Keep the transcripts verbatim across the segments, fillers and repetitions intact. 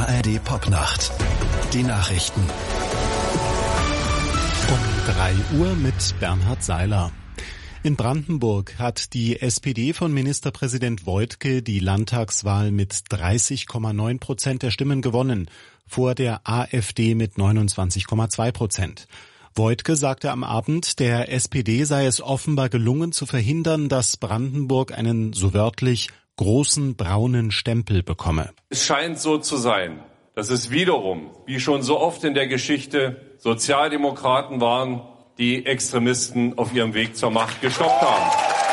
A R D Popnacht. Die Nachrichten. Um drei Uhr mit Bernhard Seiler. In Brandenburg hat die S P D von Ministerpräsident Woidke die Landtagswahl mit dreißig Komma neun Prozent der Stimmen gewonnen, vor der AfD mit neunundzwanzig Komma zwei Prozent. Woidke sagte am Abend, der S P D sei es offenbar gelungen zu verhindern, dass Brandenburg einen, so wörtlich, großen braunen Stempel bekomme. Es scheint so zu sein, dass es wiederum, wie schon so oft in der Geschichte, Sozialdemokraten waren, die Extremisten auf ihrem Weg zur Macht gestoppt haben.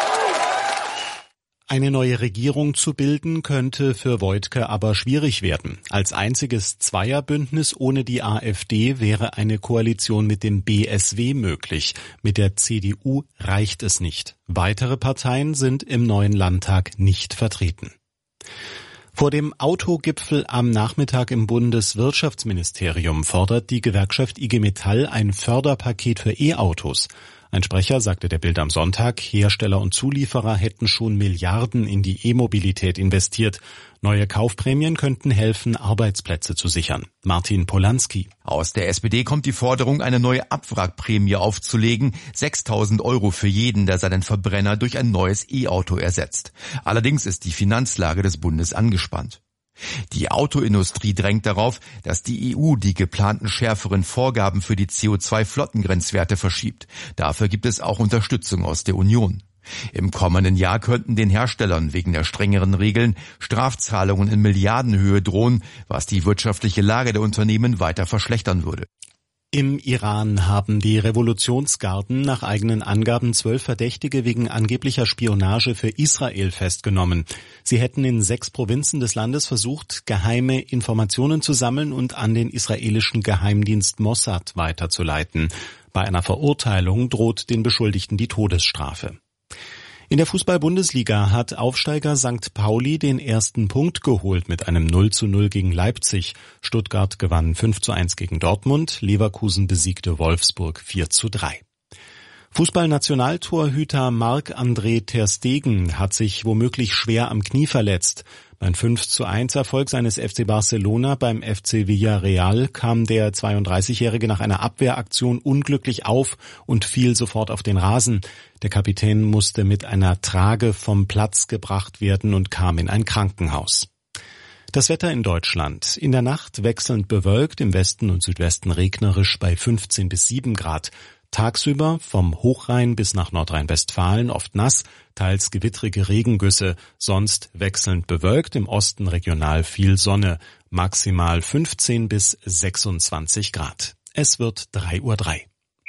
Eine neue Regierung zu bilden, könnte für Woidke aber schwierig werden. Als einziges Zweierbündnis ohne die AfD wäre eine Koalition mit dem B S W möglich. Mit der C D U reicht es nicht. Weitere Parteien sind im neuen Landtag nicht vertreten. Vor dem Autogipfel am Nachmittag im Bundeswirtschaftsministerium fordert die Gewerkschaft I G Metall ein Förderpaket für E-Autos. Ein Sprecher sagte der Bild am Sonntag, Hersteller und Zulieferer hätten schon Milliarden in die E-Mobilität investiert. Neue Kaufprämien könnten helfen, Arbeitsplätze zu sichern. Martin Polanski. Aus der S P D kommt die Forderung, eine neue Abwrackprämie aufzulegen. sechstausend Euro für jeden, der seinen Verbrenner durch ein neues E-Auto ersetzt. Allerdings ist die Finanzlage des Bundes angespannt. Die Autoindustrie drängt darauf, dass die E U die geplanten schärferen Vorgaben für die C O zwei Flottengrenzwerte verschiebt. Dafür gibt es auch Unterstützung aus der Union. Im kommenden Jahr könnten den Herstellern wegen der strengeren Regeln Strafzahlungen in Milliardenhöhe drohen, was die wirtschaftliche Lage der Unternehmen weiter verschlechtern würde. Im Iran haben die Revolutionsgarden nach eigenen Angaben zwölf Verdächtige wegen angeblicher Spionage für Israel festgenommen. Sie hätten in sechs Provinzen des Landes versucht, geheime Informationen zu sammeln und an den israelischen Geheimdienst Mossad weiterzuleiten. Bei einer Verurteilung droht den Beschuldigten die Todesstrafe. In der Fußball-Bundesliga hat Aufsteiger Sankt Pauli den ersten Punkt geholt mit einem null zu null gegen Leipzig. Stuttgart gewann fünf zu eins gegen Dortmund, Leverkusen besiegte Wolfsburg vier zu drei. Fußballnationaltorhüter Marc-André ter Stegen hat sich womöglich schwer am Knie verletzt. Beim fünf zu eins Erfolg seines F C Barcelona beim F C Villarreal kam der zweiunddreißigjährige nach einer Abwehraktion unglücklich auf und fiel sofort auf den Rasen. Der Kapitän musste mit einer Trage vom Platz gebracht werden und kam in ein Krankenhaus. Das Wetter in Deutschland. In der Nacht wechselnd bewölkt, im Westen und Südwesten regnerisch bei fünfzehn bis sieben Grad. Tagsüber vom Hochrhein bis nach Nordrhein-Westfalen oft nass, teils gewittrige Regengüsse, sonst wechselnd bewölkt, im Osten regional viel Sonne, maximal fünfzehn bis sechsundzwanzig Grad. Es wird drei Uhr drei.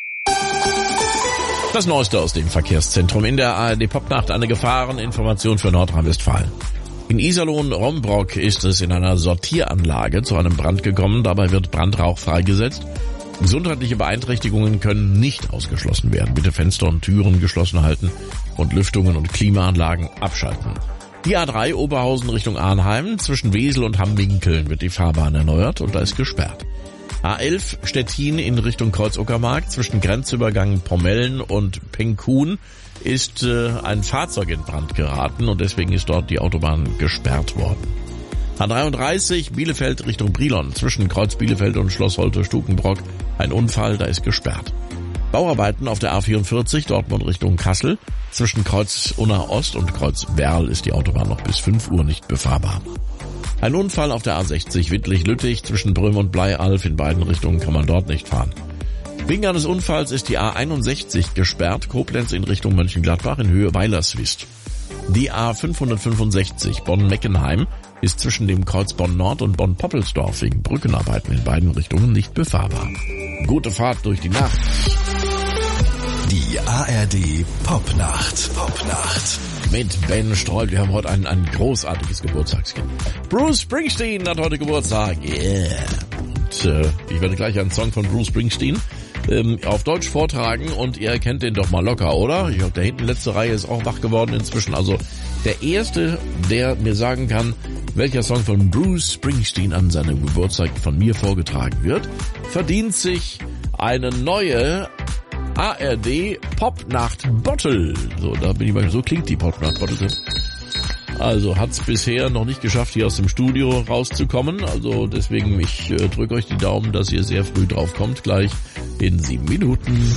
Das Neueste aus dem Verkehrszentrum in der A R D Popnacht, eine Gefahreninformation für Nordrhein-Westfalen. In Iserlohn-Rombrock ist es in einer Sortieranlage zu einem Brand gekommen, dabei wird Brandrauch freigesetzt. Gesundheitliche Beeinträchtigungen können nicht ausgeschlossen werden. Bitte Fenster und Türen geschlossen halten und Lüftungen und Klimaanlagen abschalten. Die A drei Oberhausen Richtung Arnheim, zwischen Wesel und Hamm-Winkeln wird die Fahrbahn erneuert und da ist gesperrt. A elf Stettin in Richtung Kreuz-Uckermark, zwischen Grenzübergang Pomellen und Penkun ist äh, ein Fahrzeug in Brand geraten und deswegen ist dort die Autobahn gesperrt worden. A dreiunddreißig Bielefeld Richtung Brilon, zwischen Kreuz Bielefeld und Schloss Holte-Stukenbrock, ein Unfall, da ist gesperrt. Bauarbeiten auf der A vierundvierzig Dortmund Richtung Kassel, zwischen Kreuz Unna Ost und Kreuz Werl ist die Autobahn noch bis fünf Uhr nicht befahrbar. Ein Unfall auf der A sechzig Wittlich-Lüttich, zwischen Brüm und Bleialf, in beiden Richtungen kann man dort nicht fahren. Wegen eines Unfalls ist die A einundsechzig gesperrt, Koblenz in Richtung Mönchengladbach in Höhe Weilerswist. Die A fünfhundertfünfundsechzig Bonn-Meckenheim ist zwischen dem Kreuz Bonn-Nord und Bonn-Poppelsdorf wegen Brückenarbeiten in beiden Richtungen nicht befahrbar. Gute Fahrt durch die Nacht. Die A R D Popnacht. Popnacht. Mit Ben Streul. Wir haben heute ein, ein großartiges Geburtstagskind. Bruce Springsteen hat heute Geburtstag. Yeah. Und äh, ich werde gleich einen Song von Bruce Springsteen ähm, auf Deutsch vortragen und ihr kennt den doch mal locker, oder? Ich glaube, der hinten letzte Reihe ist auch wach geworden inzwischen. Also der Erste, der mir sagen kann, welcher Song von Bruce Springsteen an seinem Geburtstag von mir vorgetragen wird, verdient sich eine neue A R D Popnacht Bottle. So, da bin ich mal, so klingt die Popnacht Bottle. Also hat's bisher noch nicht geschafft, hier aus dem Studio rauszukommen. Also deswegen, ich äh, drücke euch die Daumen, dass ihr sehr früh drauf kommt, gleich in sieben Minuten.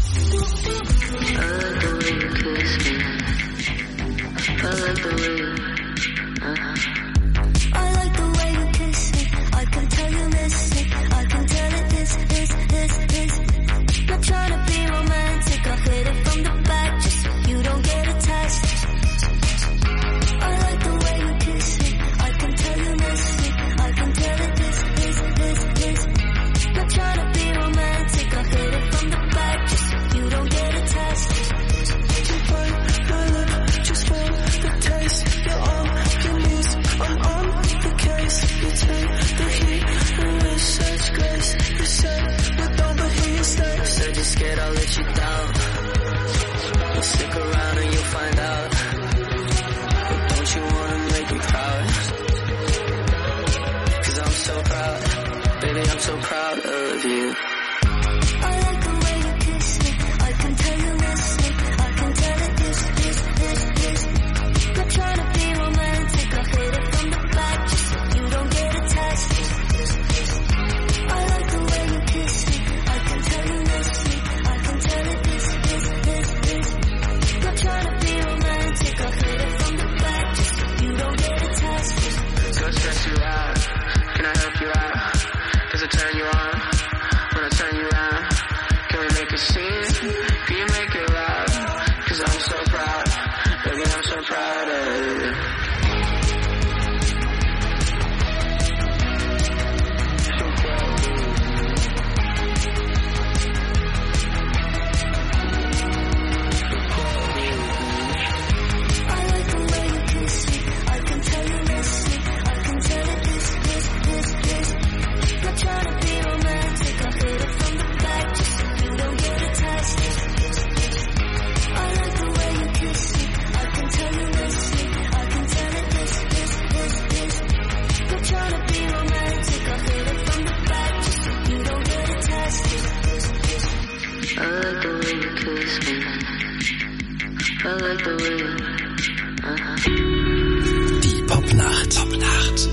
Die Popnacht. Popnacht.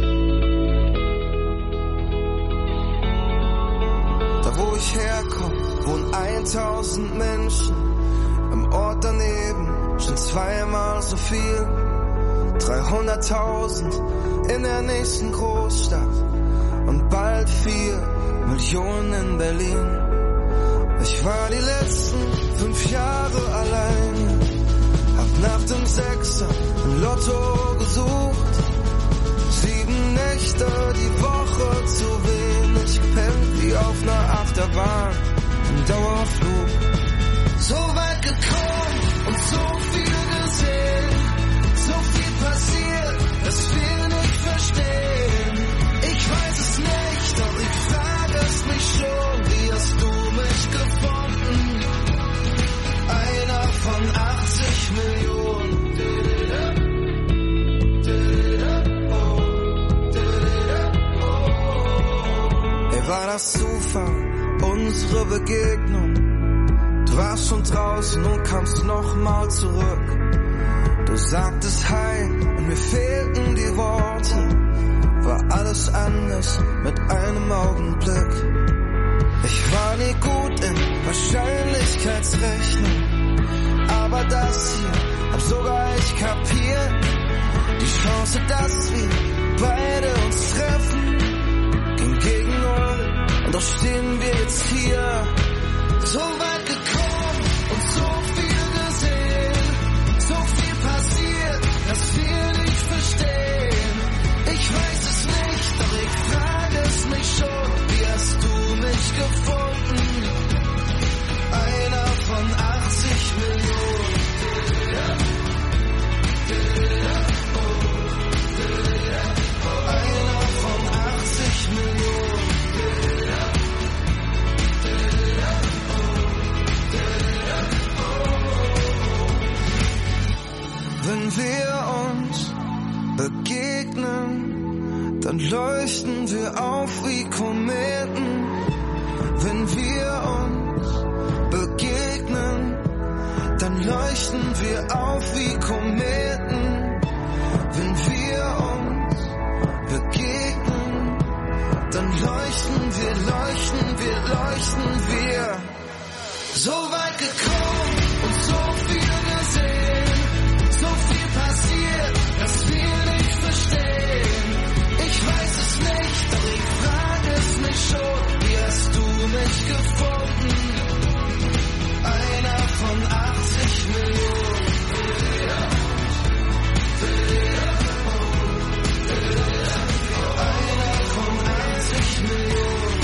Da wo ich herkomme, wohnen eintausend Menschen. Im Ort daneben schon zweimal so viel. dreihunderttausend in der nächsten Großstadt. Und bald vier Millionen in Berlin. Ich war die letzten fünf Jahre allein. Hab nach dem Sechser im Lotto gesucht. Sieben Nächte die Woche zu wenig gepennt, wie auf einer Achterbahn im Dauerflug. So weit gekommen und so viel gesehen. So viel passiert, dass wir nicht verstehen. Ich weiß es nicht, doch ich frage es mich schon. Wie hast du mich gefunden? Einer von achtzig Millionen. Ey, war das Zufall, unsere Begegnung? Du warst schon draußen und kamst nochmal zurück. Du sagtest Hi und mir fehlten die Worte. War alles anders mit einem Augenblick. Ich war nie gut in Wahrscheinlichkeitsrechnung, aber das hier hab sogar ich kapiert. Die Chance, dass wir beide uns treffen, ging gegen null und doch stehen wir jetzt hier. So weit gekommen und so viel gesehen, so viel passiert, dass wir nicht verstehen. Ich weiß es nicht, doch ich frage es mich schon. Wie hast du mich gefunden? Einer von achtzig Millionen. Einer von achtzig Millionen. Wenn wir uns begegnen, dann leuchten wir auf wie Kometen. Wenn wir uns begegnen, dann leuchten wir auf wie Kometen. leuchten, wir leuchten, wir leuchten, wir. So weit gekommen und so viel gesehen, so viel passiert, dass wir nicht verstehen. Ich weiß es nicht, doch ich frage es mich schon, wie hast du mich gefunden? Einer von achtzig Millionen. Einer von achtzig Millionen.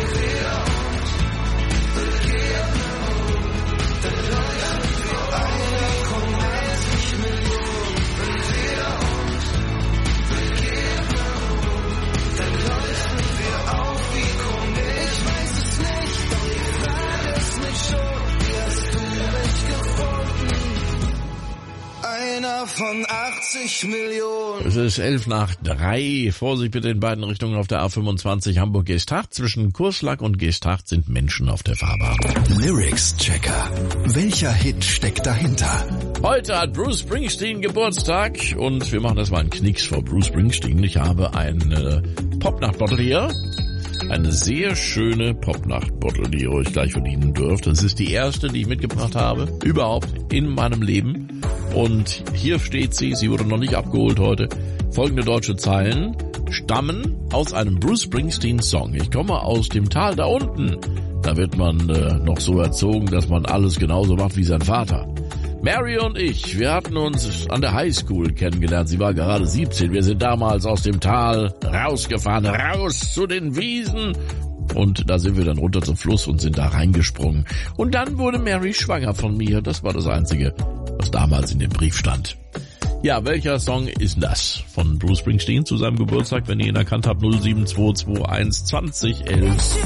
Einer von achtzig Millionen. Es ist elf nach drei. Vorsicht bitte in beiden Richtungen auf der A fünfundzwanzig Hamburg-Geesthacht. Zwischen Kurslack und Geesthacht sind Menschen auf der Fahrbahn. Lyrics-Checker. Welcher Hit steckt dahinter? Heute hat Bruce Springsteen Geburtstag und wir machen erstmal einen Knicks vor Bruce Springsteen. Ich habe eine Popnacht-Bottle hier. Eine sehr schöne Popnacht-Bottle, die ihr euch gleich verdienen dürft. Das ist die erste, die ich mitgebracht habe, überhaupt in meinem Leben. Und hier steht sie, sie wurde noch nicht abgeholt heute. Folgende deutsche Zeilen stammen aus einem Bruce Springsteen-Song. Ich komme aus dem Tal da unten. Da wird man äh, noch so erzogen, dass man alles genauso macht wie sein Vater. Mary und ich, wir hatten uns an der Highschool kennengelernt. Sie war gerade siebzehn. Wir sind damals aus dem Tal rausgefahren, raus zu den Wiesen. Und da sind wir dann runter zum Fluss und sind da reingesprungen. Und dann wurde Mary schwanger von mir. Das war das Einzige, was damals in dem Brief stand. Ja, welcher Song ist das? Von Bruce Springsteen zu seinem Geburtstag, wenn ihr ihn erkannt habt, null sieben zwei zwei eins zwanzig elf.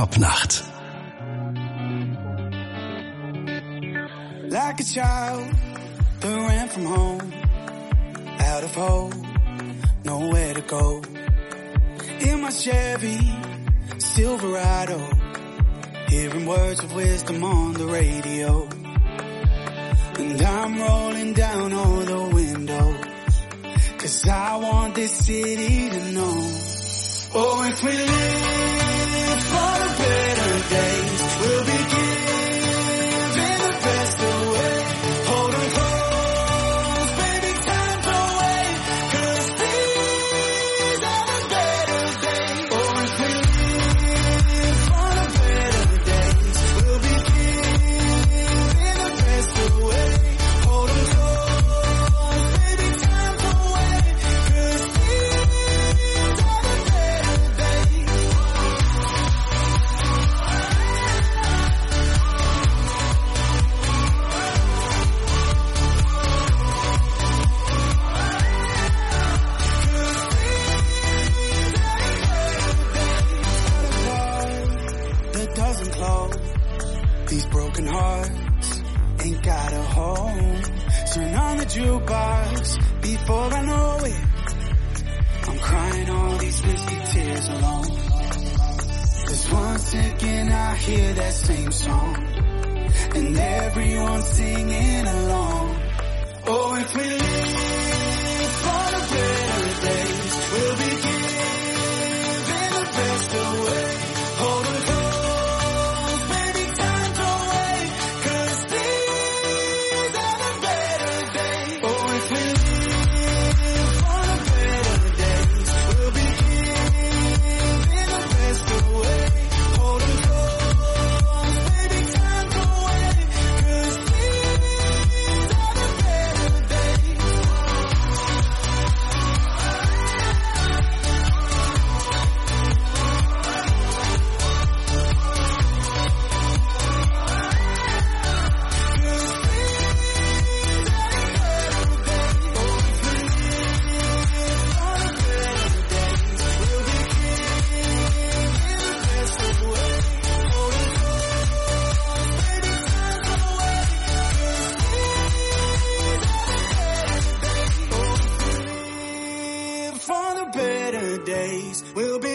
Popnacht. Like a child that ran from home, out of hope, nowhere to go. In my Chevy Silverado, hearing words of wisdom on the radio. And I'm rolling down all the windows, 'cause I want this city to know. Oh, if we live for the better days, we'll be giving the best away. Hold 'em close, baby, time's away, 'cause these are the better days. Oh, if we live for the better days, we'll be giving the best away. Hold 'em close, baby, time's away, 'cause these are the better days. That doesn't close. These broken hearts ain't got a home. Turn on the jukebox before I know it. I'm crying all these whiskey tears alone. 'Cause once again I hear that same song, and everyone's singing along. Oh, if we live for the better days, we'll be giving the best away. Hold 'em close, baby, time's away, 'cause these are the better days. Oh, if we live for the better days, we'll be giving the best away. Hold 'em close, baby, time's away, 'cause these are the better days. For the better days, we'll be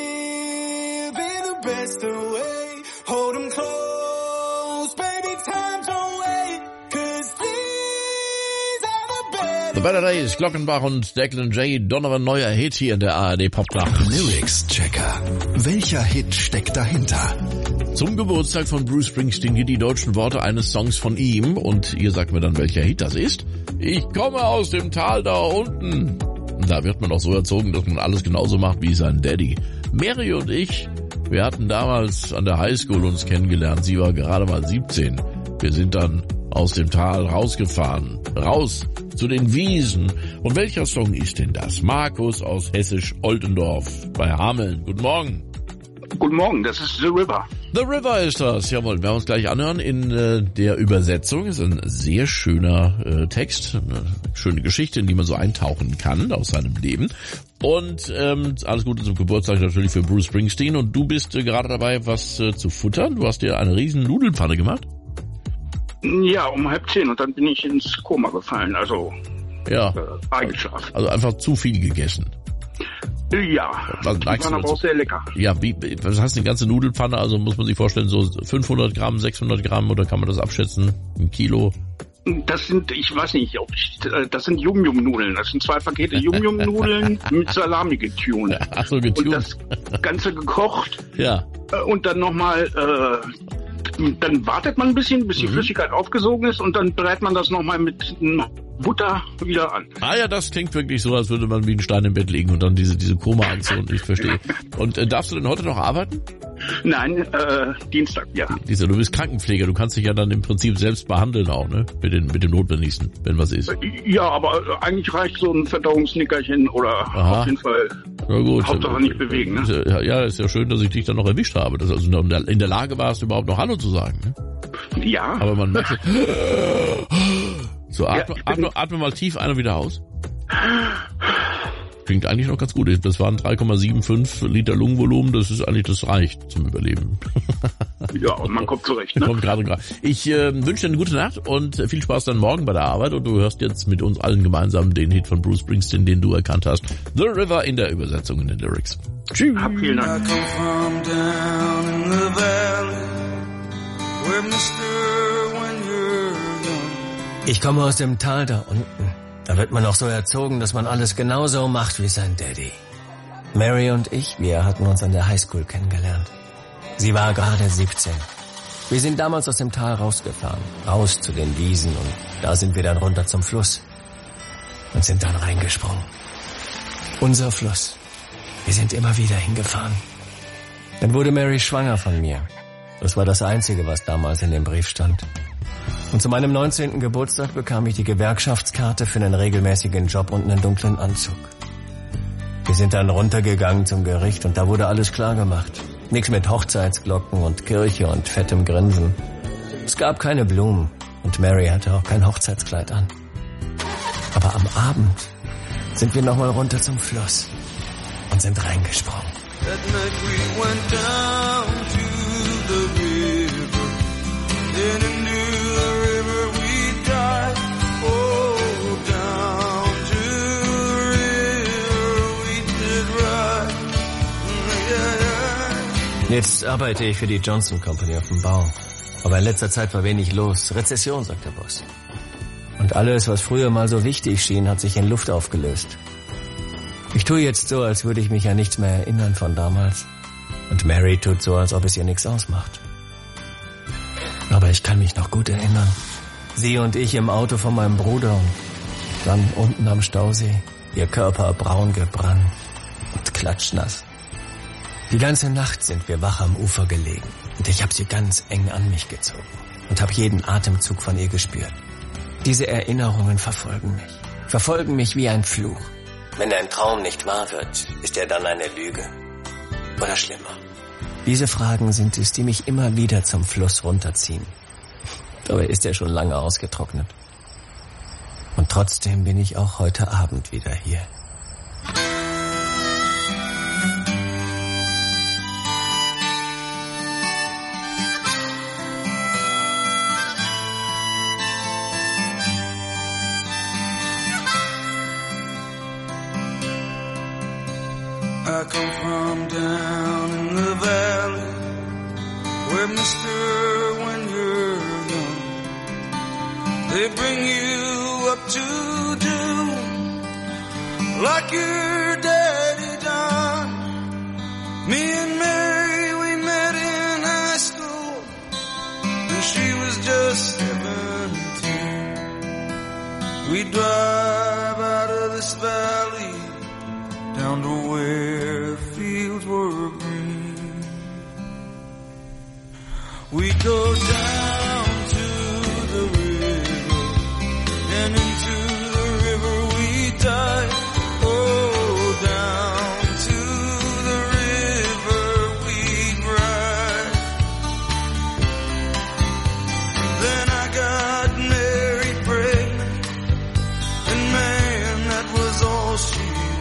giving the best away. Hold 'em close, baby, time's away, 'cause these are the better. The Better Days, Glockenbach und Declan J. Donovan, neuer Hit hier in der A R D Popnacht. Lyrics Checker. Welcher Hit steckt dahinter? Zum Geburtstag von Bruce Springsteen hier die deutschen Worte eines Songs von ihm und ihr sagt mir dann, welcher Hit das ist. Ich komme aus dem Tal da unten. Da wird man auch so erzogen, dass man alles genauso macht wie sein Daddy. Mary und ich, wir hatten damals an der Highschool uns kennengelernt. Sie war gerade mal siebzehn. Wir sind dann aus dem Tal rausgefahren. Raus zu den Wiesen. Und welcher Song ist denn das? Markus aus Hessisch-Oldendorf bei Hameln. Guten Morgen. Guten Morgen, das ist The River. The River ist das. Jawohl, wir werden uns gleich anhören in äh, der Übersetzung. Ist ein sehr schöner äh, Text, eine schöne Geschichte, in die man so eintauchen kann aus seinem Leben. Und ähm, alles Gute zum Geburtstag natürlich für Bruce Springsteen. Und du bist äh, gerade dabei, was äh, zu futtern. Du hast dir eine riesen Nudelpfanne gemacht. Ja, um halb zehn und dann bin ich ins Koma gefallen, also Ja, äh, eingeschlafen. also einfach zu viel gegessen. Ja, Was die neigst waren du aber dazu? auch sehr lecker. Ja, wie, was heißt eine ganze Nudelpfanne? Also muss man sich vorstellen, so fünfhundert Gramm, sechshundert Gramm oder kann man das abschätzen? Ein Kilo? Das sind, ich weiß nicht, ob ich, äh, das sind Yum-Yum-Nudeln. Das sind zwei Pakete Yum-Yum-Nudeln mit Salami getunt. Ach so, Und getunt. das Ganze gekocht Ja. äh, und dann nochmal, äh, dann wartet man ein bisschen, bis die Mhm. Flüssigkeit aufgesogen ist und dann brät man das nochmal mit Butter wieder an. Ah ja, das klingt wirklich so, als würde man wie ein Stein im Bett liegen und dann diese diese Koma-Aktion, ich verstehe. Und äh, darfst du denn heute noch arbeiten? Nein, äh, Dienstag, ja. Lisa, du bist Krankenpfleger, du kannst dich ja dann im Prinzip selbst behandeln auch, ne? Mit den mit dem Notwendigsten, wenn was ist. Ja, aber äh, eigentlich reicht so ein Verdauungsnickerchen oder Aha. auf jeden Fall Na gut. Hauptsache nicht bewegen, ne? Ist ja- Ja, ist ja schön, dass ich dich dann noch erwischt habe, dass du also in der- in der Lage warst, überhaupt noch Hallo zu sagen. Ne? Ja. Aber man merkt so, atme, Ja, ich bin- atme, atme mal tief ein und wieder aus. klingt eigentlich noch ganz gut. Das waren drei Komma fünfundsiebzig Liter Lungenvolumen, das ist eigentlich, das reicht zum Überleben. Ja, und man kommt zurecht, ne? Kommt gerade gerade. Ich äh, wünsche dir eine gute Nacht und viel Spaß dann morgen bei der Arbeit und du hörst jetzt mit uns allen gemeinsam den Hit von Bruce Springsteen, den du erkannt hast. The River in der Übersetzung in den Lyrics. Tschüss. Hab vielen Dank. Ich komme aus dem Tal da unten. Da wird man auch so erzogen, dass man alles genauso macht wie sein Daddy. Mary und ich, wir hatten uns an der Highschool kennengelernt. Sie war gerade siebzehn. Wir sind damals aus dem Tal rausgefahren, raus zu den Wiesen und da sind wir dann runter zum Fluss und sind dann reingesprungen. Unser Fluss. Wir sind immer wieder hingefahren. Dann wurde Mary schwanger von mir. Das war das Einzige, was damals in dem Brief stand. Und zu meinem neunzehnten Geburtstag bekam ich die Gewerkschaftskarte für einen regelmäßigen Job und einen dunklen Anzug. Wir sind dann runtergegangen zum Gericht und da wurde alles klar gemacht. Nichts mit Hochzeitsglocken und Kirche und fettem Grinsen. Es gab keine Blumen und Mary hatte auch kein Hochzeitskleid an. Aber am Abend sind wir nochmal runter zum Fluss und sind reingesprungen. Jetzt arbeite ich für die Johnson Company auf dem Bau. Aber in letzter Zeit war wenig los. Rezession, sagt der Boss. Und alles, was früher mal so wichtig schien, hat sich in Luft aufgelöst. Ich tue jetzt so, als würde ich mich an nichts mehr erinnern von damals. Und Mary tut so, als ob es ihr nichts ausmacht. Aber ich kann mich noch gut erinnern. Sie und ich im Auto von meinem Bruder und dann unten am Stausee. Ihr Körper braun gebrannt und klatschnass. Die ganze Nacht sind wir wach am Ufer gelegen und ich habe sie ganz eng an mich gezogen und habe jeden Atemzug von ihr gespürt. Diese Erinnerungen verfolgen mich, verfolgen mich wie ein Fluch. Wenn ein Traum nicht wahr wird, ist er dann eine Lüge. Oder schlimmer. Diese Fragen sind es, die mich immer wieder zum Fluss runterziehen. Dabei ist er schon lange ausgetrocknet. Und trotzdem bin ich auch heute Abend wieder hier. I come from down in the valley where mister when you're young they bring you up to do like your daddy done. Me and Mary, we met in high school and she was just seventeen. We drive out of this valley down to where fields were green. We go down to the river, and into the river we dive. Oh, down to the river we ride. Then I got married pregnant, and man, that was all she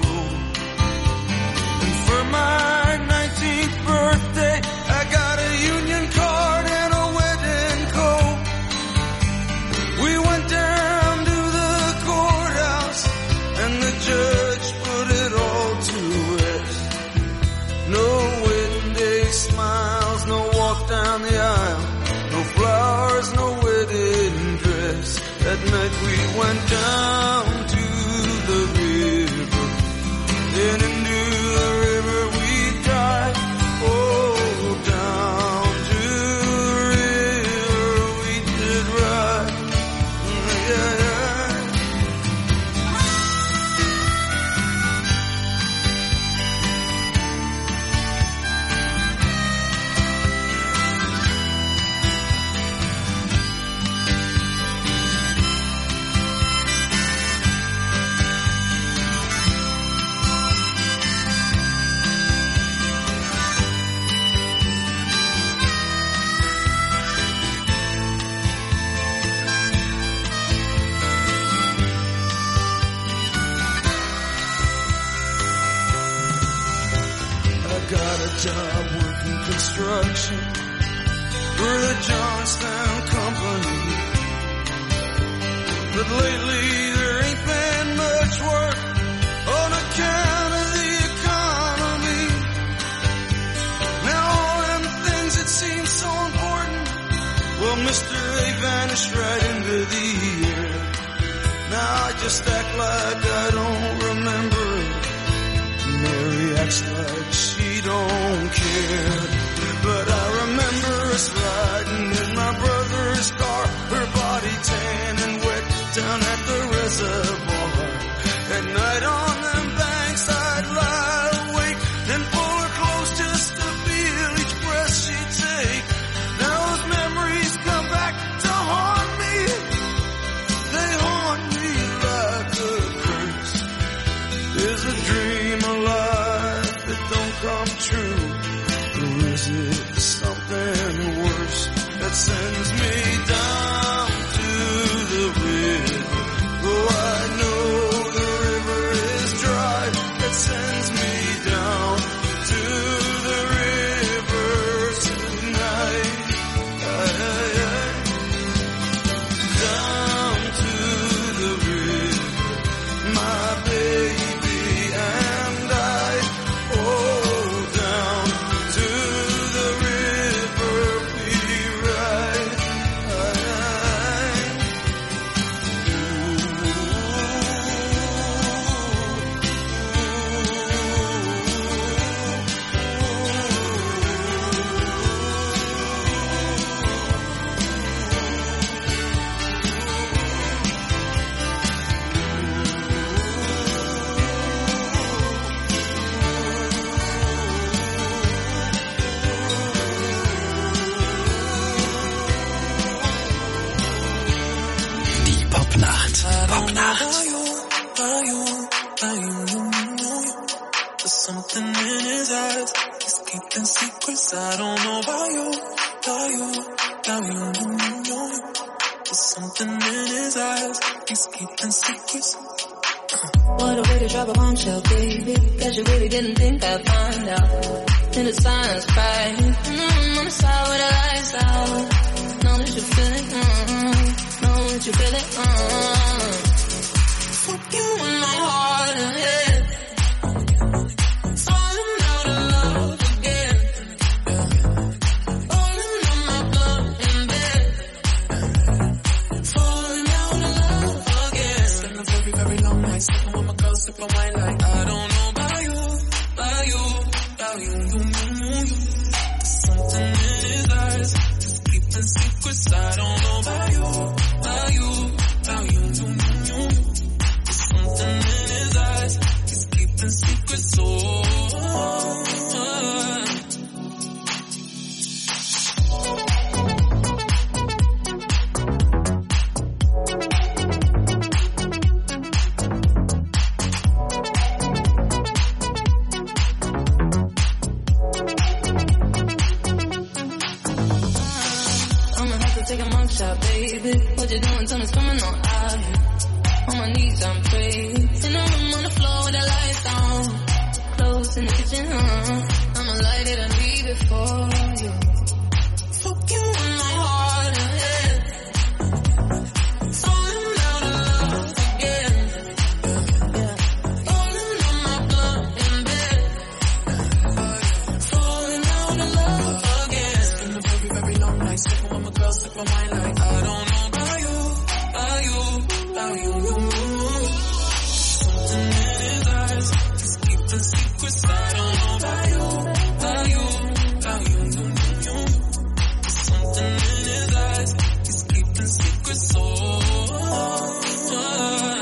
my nineteenth birthday, I got a union card and a wedding coat. We went down to the courthouse and the judge put it all to rest. No wedding day smiles, no walk down the aisle, no flowers, no wedding dress. That night we went down to the river, then into the river we dive. Oh, down to the river we did ride. Yeah, yeah. job working construction for the Johnstown Company. But lately there ain't been much work on account of the economy. Now all them things that seem so important, well, mister, they vanished right into the air. Now I just act like I don't remember. Mary acts like she don't care. But I remember us riding in my brother's car, her body tan and wet down at the reservoir. At night on them banks I'd lie awake and pull her close just to feel each breath she'd take. Now those memories come back to haunt me. They haunt me like a curse. There's a dream alive that don't come true. Or is it something worse that sends me down to the river? Oh, I know the river is dry. That sends me down to the river tonight. Aye, aye, aye. Down to the river, my baby and I. Oh, down to the river we ride. Aye, aye. Die Popnacht. Popnacht. There's something in his eyes. He's keeping secrets. I don't know about you, about you, about you, you, you. There's something in his eyes. He's keeping secrets. What a way to drop a bombshell, baby. Guess you really didn't think I'd find out. In the silence, cry. Mm, on the side with the lights out. Know that you feel it, mm, know that you feel it, mm. Fuck you in my heart and head. Falling out of love again. Falling on my blood in bed. Falling out of love again. Spend a very, very long night sipping with my girl, sipping wine like I don't know about you, about you, about you, you, you, you. There's something in his eyes, just keeping secrets. I don't know about you, about you, about you, you, you, you. There's something in his eyes, he's keeping secrets. Oh, oh, oh. I'ma have to take a mug shot, baby. What you doing? Tell me, coming on out here. On my knees, I'm praying. In the room on the floor with the lights on. Close in the kitchen, huh? I'ma light it and leave it for you. Fuck you in my heart and head. Falling out of love again. Yeah. Falling on my blood in bed. Falling out of love again. It's been a very, very long night. Sipping with my girl, sipping wine like I don't know about you, about you, about you, you. Something in his eyes, he's keeping secrets. I don't know about you, about you, about you, you, you. There's something in his eyes, he's keeping secrets. Oh, oh, oh.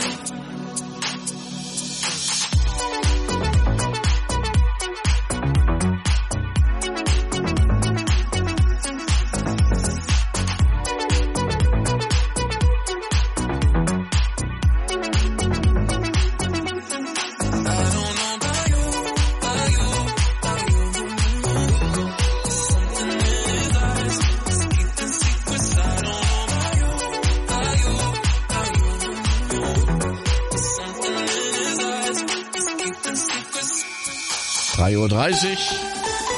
drei Uhr dreißig.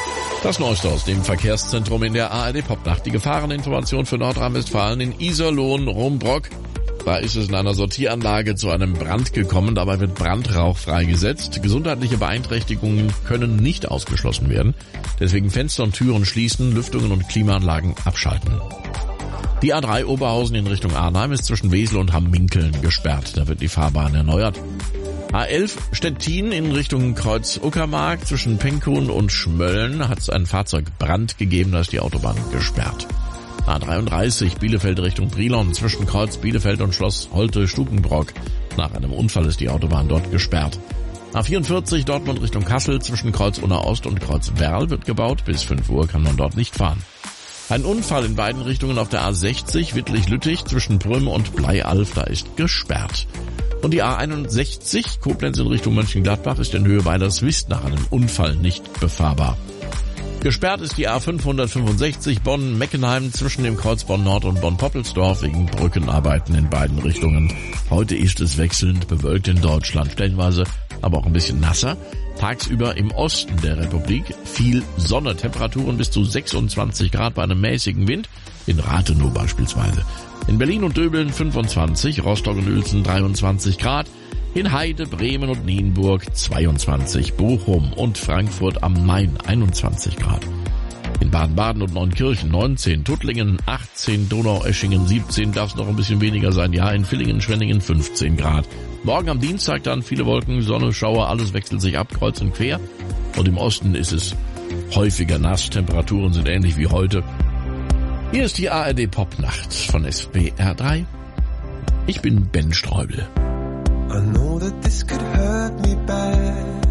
Das Neueste aus dem Verkehrszentrum in der A R D Popnacht. Die Gefahreninformation für Nordrhein-Westfalen in Iserlohn, Rumbrock. Da ist es in einer Sortieranlage zu einem Brand gekommen. Dabei wird Brandrauch freigesetzt. Gesundheitliche Beeinträchtigungen können nicht ausgeschlossen werden. Deswegen Fenster und Türen schließen, Lüftungen und Klimaanlagen abschalten. Die A drei Oberhausen in Richtung Arnheim ist zwischen Wesel und Hamminkeln gesperrt. Da wird die Fahrbahn erneuert. A elf Stettin in Richtung Kreuz Uckermark zwischen Penkhuhn und Schmölln hat es ein Fahrzeugbrand gegeben. Da ist die Autobahn gesperrt. A dreiunddreißig Bielefeld Richtung Brilon zwischen Kreuz Bielefeld und Schloss Holte-Stukenbrock. Nach einem Unfall ist die Autobahn dort gesperrt. A vierundvierzig Dortmund Richtung Kassel zwischen Kreuz Unna Ost und Kreuz Werl wird gebaut. Bis fünf Uhr kann man dort nicht fahren. Ein Unfall in beiden Richtungen auf der A sechzig Wittlich-Lüttich zwischen Prüm und Bleialf, da ist gesperrt. Und die A einundsechzig Koblenz in Richtung Mönchengladbach ist in Höhe Weiler-Swist nach einem Unfall nicht befahrbar. Gesperrt ist die A fünfhundertfünfundsechzig Bonn-Meckenheim zwischen dem Kreuz Bonn-Nord und Bonn-Poppelsdorf wegen Brückenarbeiten in beiden Richtungen. Heute ist es wechselnd bewölkt in Deutschland, stellenweise aber auch ein bisschen nasser. Tagsüber im Osten der Republik viel Sonne, Temperaturen bis zu sechsundzwanzig Grad bei einem mäßigen Wind, in Rathenow beispielsweise. In Berlin und Döbeln fünfundzwanzig, Rostock und Uelzen dreiundzwanzig Grad, in Heide, Bremen und Nienburg zweiundzwanzig, Bochum und Frankfurt am Main einundzwanzig Grad. In Baden-Baden und Neunkirchen neunzehn, Tuttlingen achtzehn, Donaueschingen siebzehn, darf es noch ein bisschen weniger sein, ja, in Villingen, Schwenningen fünfzehn Grad. Morgen am Dienstag dann viele Wolken, Sonne, Schauer, alles wechselt sich ab, kreuz und quer. Und im Osten ist es häufiger nass, Temperaturen sind ähnlich wie heute. Hier ist die A R D Popnacht von S W R drei. Ich bin Ben Streubel. I know that this could hurt me bad.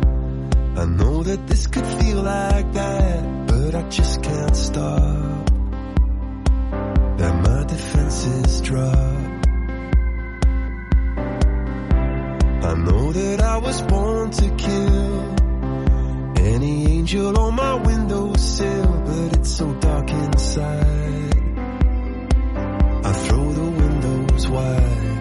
I know that this could feel like that, but I just can't stop. That my defenses drop. I know that I was born to kill any angel on my windowsill, but it's so dark inside. I throw the windows wide.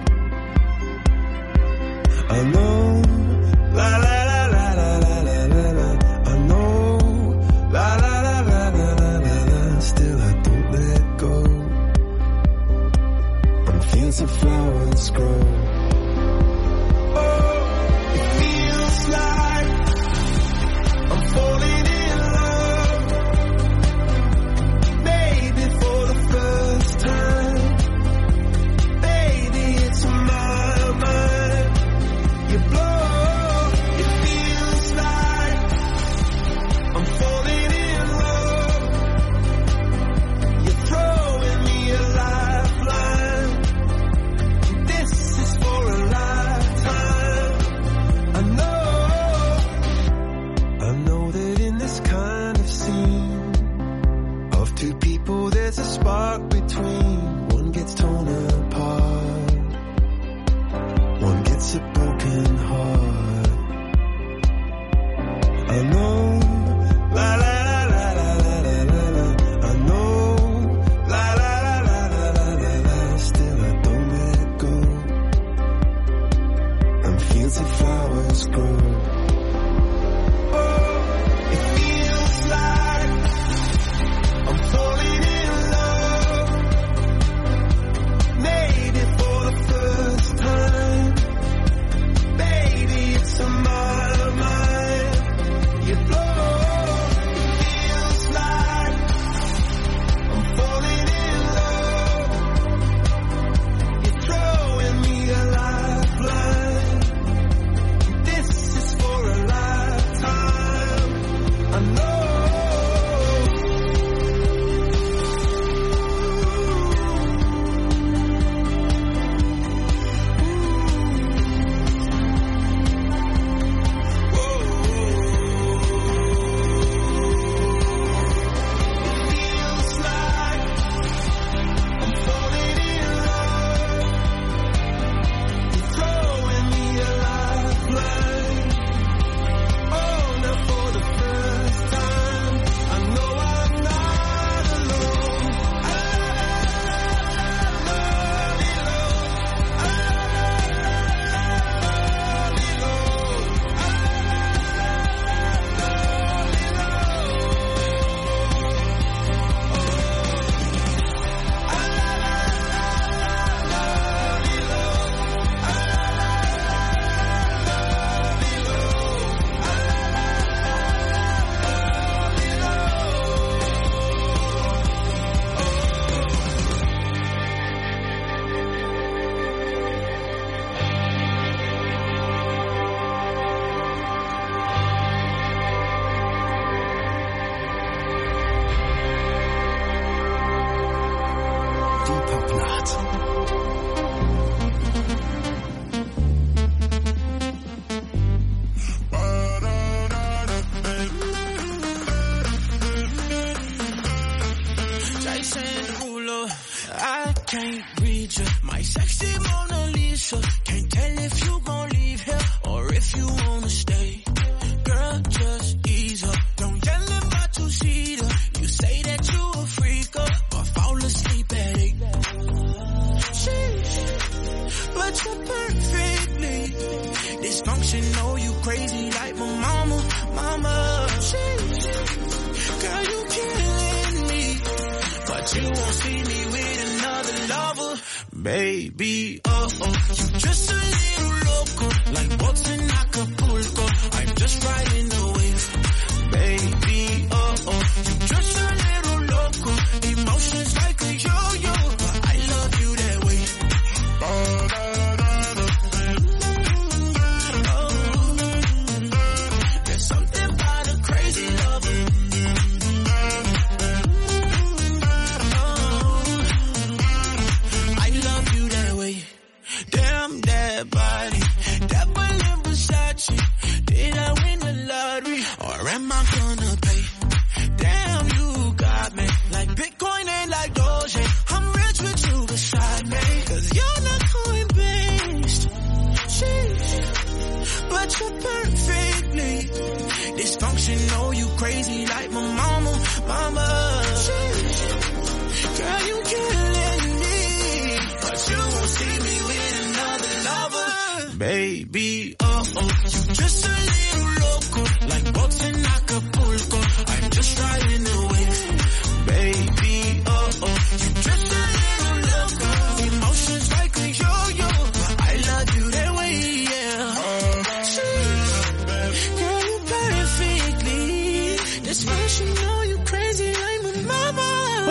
I know, la la la la la la la la la. I know, la la la la la la la la. Still I don't let go. On fields of flowers grow. Oh, it feels like I'm falling in love. Maybe for the first time. Baby, it's my mind. You blow, it feels like I'm falling in love. You're throwing me a lifeline. This is for a lifetime. I know, I know that in this kind of scene of two people there's a spark between. One gets torn apart, one gets a broken heart. I know, la la la la la la la la la. I know, la la la la la la la la. Still I don't let go. And fields of flowers grow. Oh, it feels like I'm falling in love. Die Popnacht. I can't read you, my sexy Mona Lisa. Can't tell if you gon' leave here or if you wanna stay. Girl, just ease up. Don't yell at my two-seater. You say that you a freaker, but fall asleep at eight. Sheesh, but you're perfectly dysfunctional. You crazy like my mama, mama. Sheesh, girl, you killing me, but you won't see me with another lover, baby. Oh oh, you just a little loco, like boats in Acapulco. I'm just riding the wave, baby. Oh oh, you just a little loco, emotions like a yo-yo, but I love you that way. Oh, there's something about a crazy lover. Damn that body, that Berlin Versace. Did I win the lottery, or am I gonna pay? Damn, you got me like Bitcoin and like Doge. I'm rich with you beside me, cause you're not coin-based. Sheesh, but you're perfectly dysfunctional. You crazy like my mama, mama. Sheesh, girl, you killing me, but you won't see me with another lover, baby. Oh oh, you just a little loco, like boats in Acapulco. I'm just riding the wave, baby. Oh oh, you just a little loco, emotions like a yo-yo, but I love you that way, yeah. Sheesh, girl, you perfectly dysfunctional. You crazy like my mama.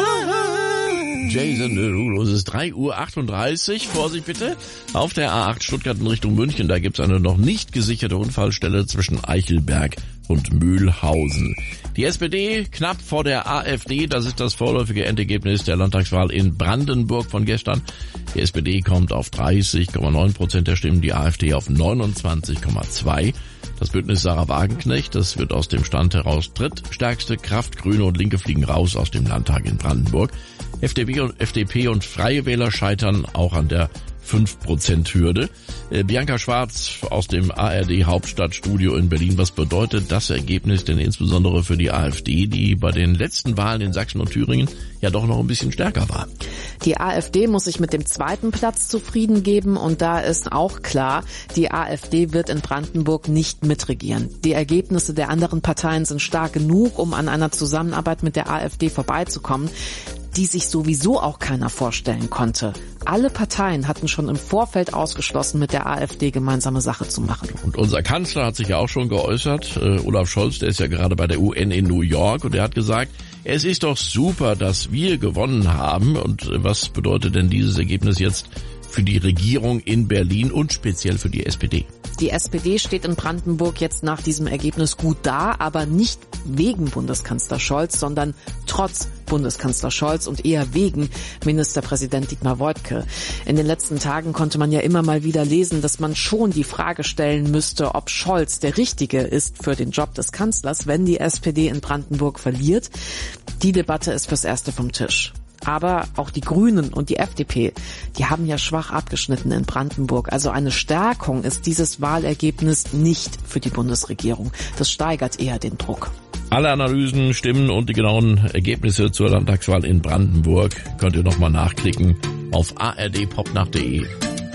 Jason Derulo, es ist drei Uhr achtunddreißig. Vorsicht bitte. Auf der A acht Stuttgart in Richtung München, da gibt's eine noch nicht gesicherte Unfallstelle zwischen Eichelberg und Mühlhausen. Die S P D knapp vor der AfD, das ist das vorläufige Endergebnis der Landtagswahl in Brandenburg von gestern. Die S P D kommt auf dreißig Komma neun Prozent der Stimmen, die AfD auf neunundzwanzig Komma zwei. Das Bündnis Sarah Wagenknecht, das wird aus dem Stand heraus drittstärkste Kraft. Grüne und Linke fliegen raus aus dem Landtag in Brandenburg. F D P und, F D P und Freie Wähler scheitern auch an der fünf Prozent Hürde. Äh, Bianca Schwarz aus dem A R D Hauptstadtstudio in Berlin. Was bedeutet das Ergebnis denn insbesondere für die AfD, die bei den letzten Wahlen in Sachsen und Thüringen ja doch noch ein bisschen stärker war? Die AfD muss sich mit dem zweiten Platz zufrieden geben und da ist auch klar, die AfD wird in Brandenburg nicht mitregieren. Die Ergebnisse der anderen Parteien sind stark genug, um an einer Zusammenarbeit mit der AfD vorbeizukommen, die sich sowieso auch keiner vorstellen konnte. Alle Parteien hatten schon im Vorfeld ausgeschlossen, mit der AfD gemeinsame Sache zu machen. Und unser Kanzler hat sich ja auch schon geäußert, äh, Olaf Scholz, der ist ja gerade bei der U N in New York und er hat gesagt, es ist doch super, dass wir gewonnen haben. Und äh, was bedeutet denn dieses Ergebnis jetzt für die Regierung in Berlin und speziell für die S P D? Die S P D steht in Brandenburg jetzt nach diesem Ergebnis gut da, aber nicht wegen Bundeskanzler Scholz, sondern trotz Bundeskanzler Scholz und eher wegen Ministerpräsident Dietmar Woidke. In den letzten Tagen konnte man ja immer mal wieder lesen, dass man schon die Frage stellen müsste, ob Scholz der Richtige ist für den Job des Kanzlers, wenn die S P D in Brandenburg verliert. Die Debatte ist fürs Erste vom Tisch. Aber auch die Grünen und die F D P, die haben ja schwach abgeschnitten in Brandenburg. Also eine Stärkung ist dieses Wahlergebnis nicht für die Bundesregierung. Das steigert eher den Druck. Alle Analysen, Stimmen und die genauen Ergebnisse zur Landtagswahl in Brandenburg könnt ihr nochmal nachklicken auf a r d popnacht punkt d e.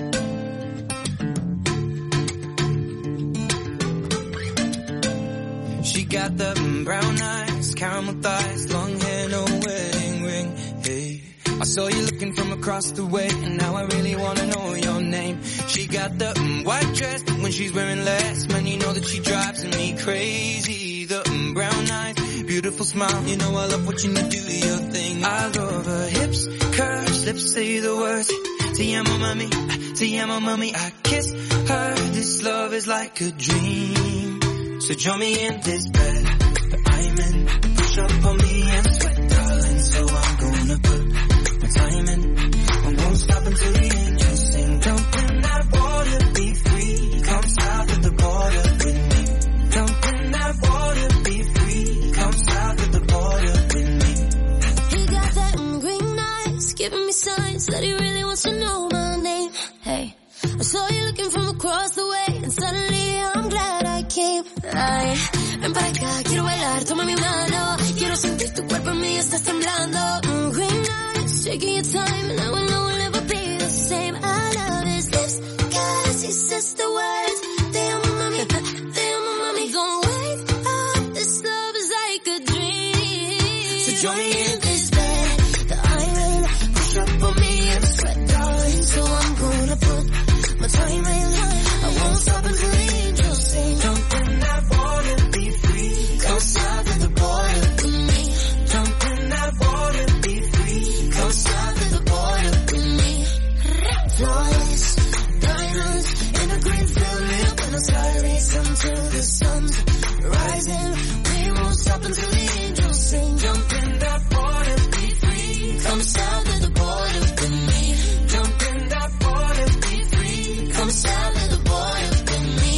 She got the brown eyes, caramel thighs, long hair, no wedding ring. Hey, I saw you looking from across the way, and now I really wanna know your name. She got the mm, white dress, but when she's wearing less, man, you know that she drives me crazy. The mm, brown eyes, beautiful smile, you know I love watching you do your thing. I love her hips, curves, lips say the words. Te amo, mami, te amo, mami. I kiss her. This love is like a dream. So join me in this bed that I'm in. Push up on me and sweat, darling. So I'm gonna put my time in. giving me signs that he really wants to know my name. Hey, I saw you looking from across the way, and suddenly I'm glad I came. Ay, ven para acá, quiero bailar, toma mi mano. Quiero sentir tu cuerpo en mí, estás temblando. Mm, green lights, taking your time, and I will know we'll never be the same. I love his lips, cause he says the words. They are my mommy, they are my mommy. Gonna wake up, this love is like a dream. So join me in this bed that I'm in. Push up on me and sweat, darling. So I'm gonna put my time in line. I won't stop until the angels sing. Jump in that water, be free. Come south of the border with me. Jump in that water, be free. Come south of the border with me. Flawless diamonds in a green field, lit when the sky rays until the sun's rising. We won't stop until the angels sing. Jump in that water, be free. Come south of the border with me. Jump in that water, be free. Come south of the border with me.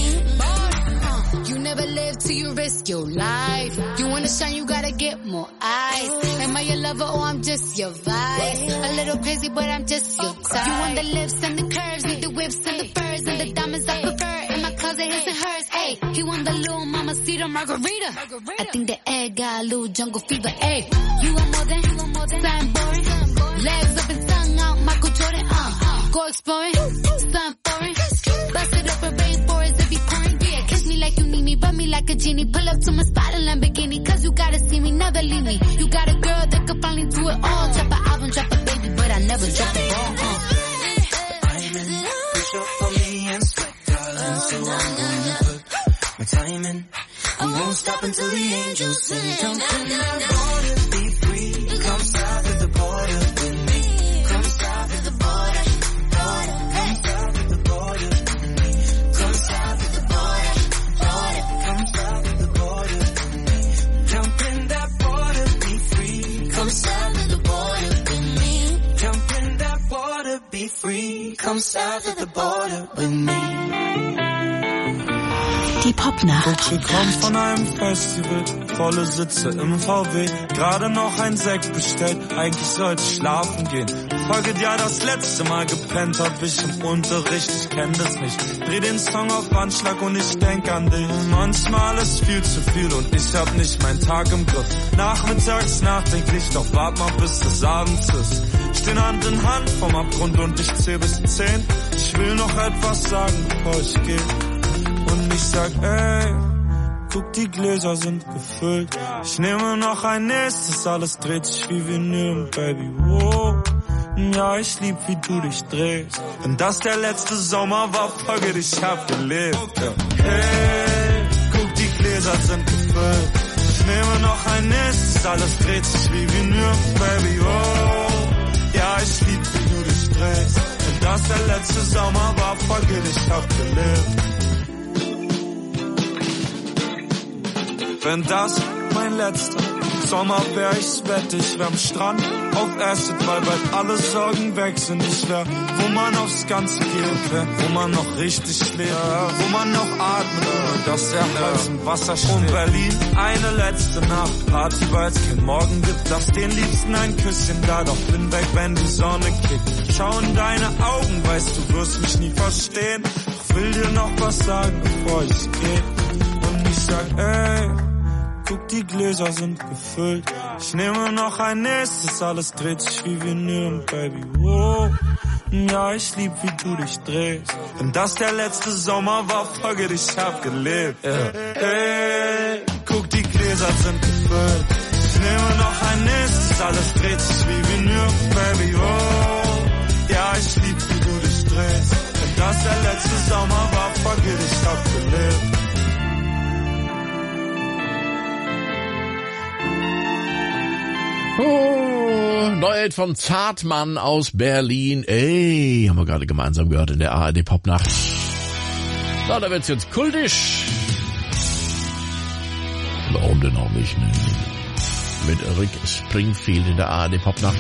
You never live till you risk your life. You wanna shine, you gotta get more eyes. Am I your lover or I'm just your vibe? A little crazy, but I'm just your type. You want the lips and the curves, need the whips and the furs and the diamonds I prefer. In my closet, his and hers. Hey, he want the little mamacita margarita. I think the egg got a little jungle fever. Hey, you want more than, you want more than something boring. Legs up and tongue out, Michael Jordan. Uh, go exploring, something foreign. Bust it up a rainforest if you pouring. Yeah, kiss me like you need me, rub me like a genie. Pull up to my spot in Lamborghini, cause you gotta see me, never leave me. You got a girl that could finally do it all. Drop an album, drop a baby, but I never drop the ball. Uh. Diamond, push up for me and sweat, darling. So I'm gonna put my time in. We won't stop until the angels sing. Jump in that water, be free. Come south of the border with me. Come south of the border, border. Come south of the border with me. Come south of the border, border. Come south of the border with me. Jump in that water, be free. Come south of the border with me. Jump in that water, be free. Come south of the border with me. Die Popnacht. Ich komm von einem Festival, volle Sitze im V W, gerade noch ein Sekt bestellt, eigentlich sollte ich schlafen gehen. Folge ja, das letzte Mal gepennt hab ich im Unterricht, ich kenn das nicht. Dreh den Song auf Anschlag und ich denk an dich. Manchmal ist viel zu viel und ich hab nicht meinen Tag im Griff. Nachmittags nachdenklich, doch wart mal bis es abends ist. Stehen Hand in Hand vom Abgrund und ich zähl bis zehn. Ich will noch etwas sagen, bevor ich geh. Und ich sag, ey, guck, die Gläser sind gefüllt. Ich nehme noch ein nächstes, alles dreht sich wie Vinyl, Baby, wow. Ja, ich lieb, wie du dich drehst. Wenn das der letzte Sommer war, folge dich, ich hab gelebt. Ja. Hey, guck, die Gläser sind gefüllt. Ich nehme noch ein nächstes, alles dreht sich wie Vinyl, Baby, wow. Ja, ich lieb, wie du dich drehst. Wenn das der letzte Sommer war, folge dich, ich hab gelebt. Wenn das mein letzter Sommer wär, ich wette, ich wär am Strand auf Acid, weil bald alle Sorgen weg sind. Ich wär, wo man aufs Ganze geht, wär, wo man noch richtig lebt, wo man noch atmet, dass der Hals im Wasser steht. Und Berlin, eine letzte Nacht, Party, weil's kein Morgen gibt. Lass den Liebsten ein Küsschen da, doch bin weg, wenn die Sonne kickt. Schau in deine Augen, weißt du, wirst mich nie verstehen. Ich will dir noch was sagen, bevor ich geh. Und ich sag, ey, guck, die Gläser sind gefüllt. Ich nehme noch ein nächstes, alles dreht sich wie Vinyl, Baby, wow. Ja, ich lieb, wie du dich drehst. Wenn das der letzte Sommer war, folge dich, ich hab gelebt. Yeah. Hey, guck, die Gläser sind gefüllt. Ich nehme noch ein nächstes, alles dreht sich wie Vinyl, Baby, wow. Ja, ich lieb, wie du dich drehst. Wenn das der letzte Sommer war, folge dich, ich hab gelebt. Oh, Neuheit von Zartmann aus Berlin. Ey, haben wir gerade gemeinsam gehört in der A R D Popnacht. Na, da wird's jetzt kultisch. Warum denn auch nicht, ne? Mit Rick Springfield in der A R D Popnacht.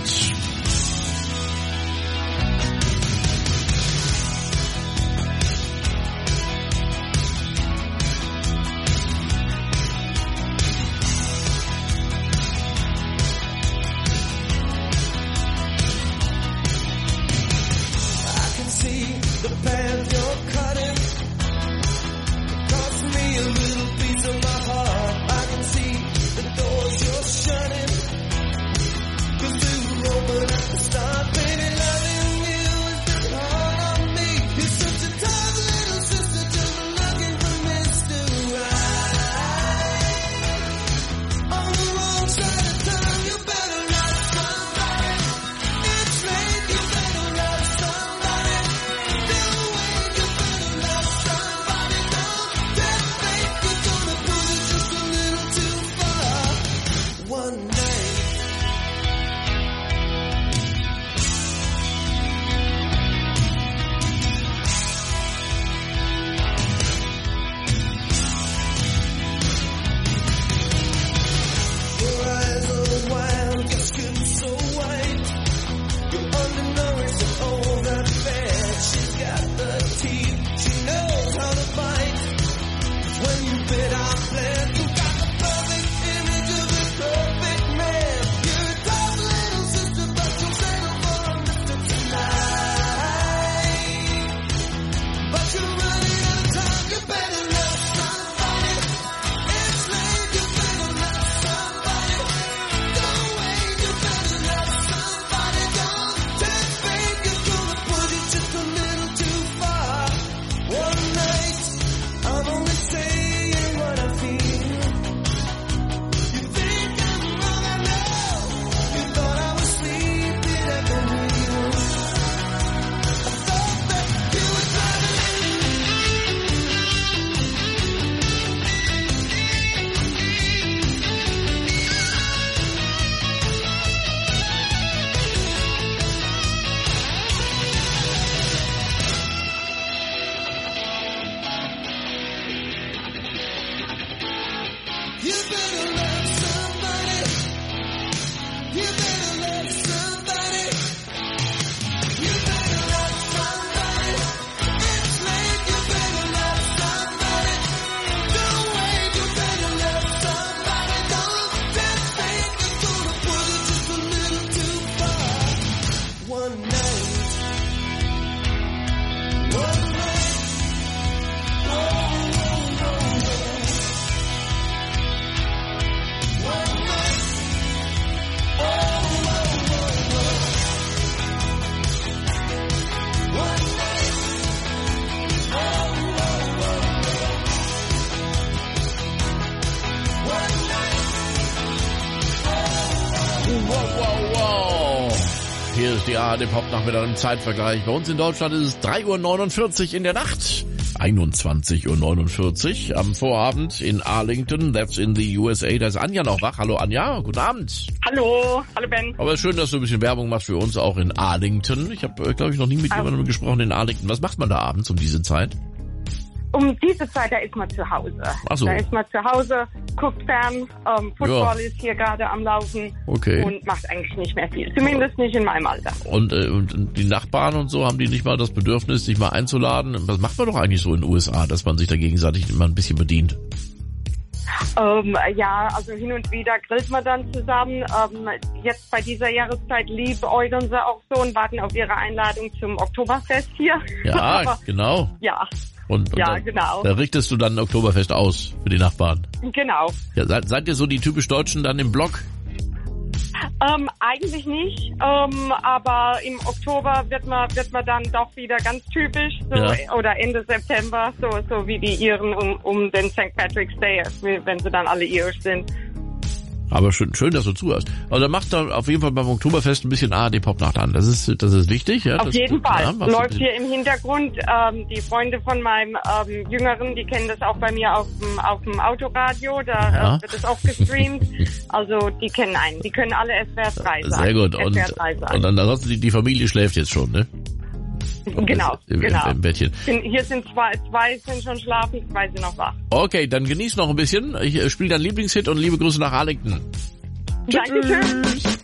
die A R D Popnacht mit einem Zeitvergleich. Bei uns in Deutschland ist es drei Uhr neunundvierzig in der Nacht. einundzwanzig Uhr neunundvierzig am Vorabend in Arlington, that's in the U S A. Da ist Anja noch wach. Hallo Anja, guten Abend. Hallo, hallo Ben. Aber schön, dass du ein bisschen Werbung machst für uns auch in Arlington. Ich habe, glaube ich, noch nie mit um, jemandem gesprochen in Arlington. Was macht man da abends um diese Zeit? Um diese Zeit, da ist man zu Hause. Ach so. Da ist man zu Hause, guckt fern, ähm, Football Ja. ist hier gerade am Laufen Okay. und macht eigentlich nicht mehr viel. Zumindest nicht in meinem Alter. Und, äh, und die Nachbarn und so, haben die nicht mal das Bedürfnis, sich mal einzuladen? Was macht man doch eigentlich so in den U S A, dass man sich da gegenseitig immer ein bisschen bedient? Ähm, ja, also hin und wieder grillt man dann zusammen. Ähm, jetzt bei dieser Jahreszeit liebäugeln sie auch so und warten auf ihre Einladung zum Oktoberfest hier. Ja, Aber, genau. Ja, Und, und ja, dann, genau. Da richtest du dann ein Oktoberfest aus für die Nachbarn. Genau. Ja, seid, seid ihr so die typisch Deutschen dann im Block? Ähm, eigentlich nicht, ähm, aber im Oktober wird man wird man dann doch wieder ganz typisch, so, Ja. oder Ende September, so so wie die Iren um, um den Sankt Patrick's Day, wenn sie dann alle irisch sind. Aber schön, schön, dass du zuhörst. Also dann macht da auf jeden Fall beim Oktoberfest ein bisschen A R D Popnacht an. Das ist, das ist wichtig. Ja, Auf das, jeden Fall. Ja, machst du- Läuft hier im Hintergrund. Ähm, die Freunde von meinem ähm, Jüngeren, die kennen das auch bei mir auf dem auf dem Autoradio. Da Ja. äh, wird es auch gestreamt. Also die kennen einen. Die können alle S W R drei sagen. Sehr gut. Und, S W R drei sagen. und dann ansonsten die, die Familie schläft jetzt schon, ne? Genau, Im, genau. im, im Bettchen. Sind, hier sind zwei, zwei sind schon schlafen, zwei sind noch wach. Okay, dann genieß noch ein bisschen. Ich äh, spiele deinen Lieblingshit und liebe Grüße nach Arlington. Dankeschön.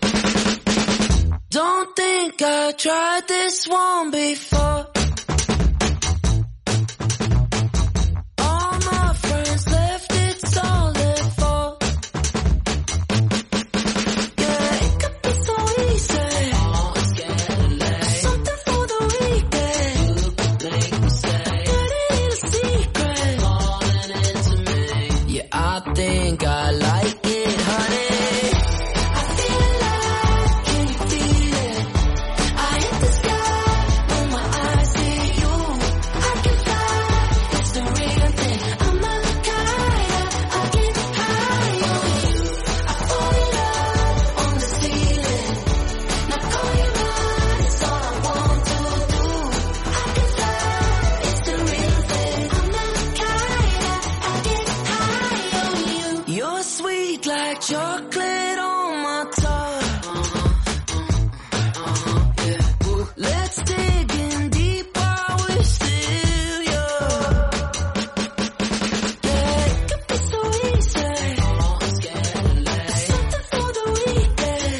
Don't think I tried this one before. All my friends left, it's all their fault. Yeah, it could be so easy. Something for the weekend. Dirty little secret. Yeah, I think I like it, honey. You're sweet like chocolate on my tongue. Let's dig in deep while we're still young. Yeah, it could be so easy. Something for the weekend.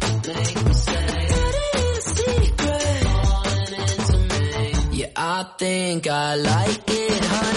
A dirty little secret. Yeah, I think I like it, honey.